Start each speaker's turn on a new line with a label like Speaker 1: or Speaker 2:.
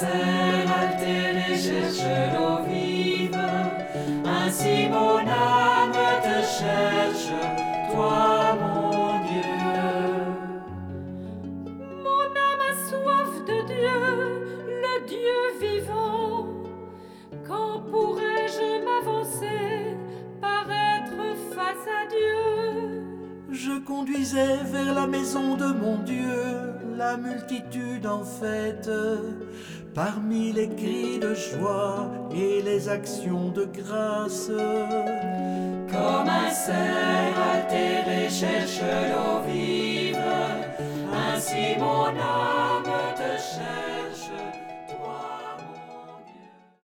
Speaker 1: cerf altéré cherche l'eau vive, ainsi mon âme te cherche, toi mon Dieu.
Speaker 2: Mon âme a soif de Dieu, le Dieu vivant. Quand pourrais-je m'avancer, paraître face à Dieu?
Speaker 3: Je conduisais vers la maison de mon Dieu la multitude en fête, parmi les cris de joie et les actions de grâce.
Speaker 1: Comme un cerf altéré cherche l'eau vive, ainsi mon âme te cherche.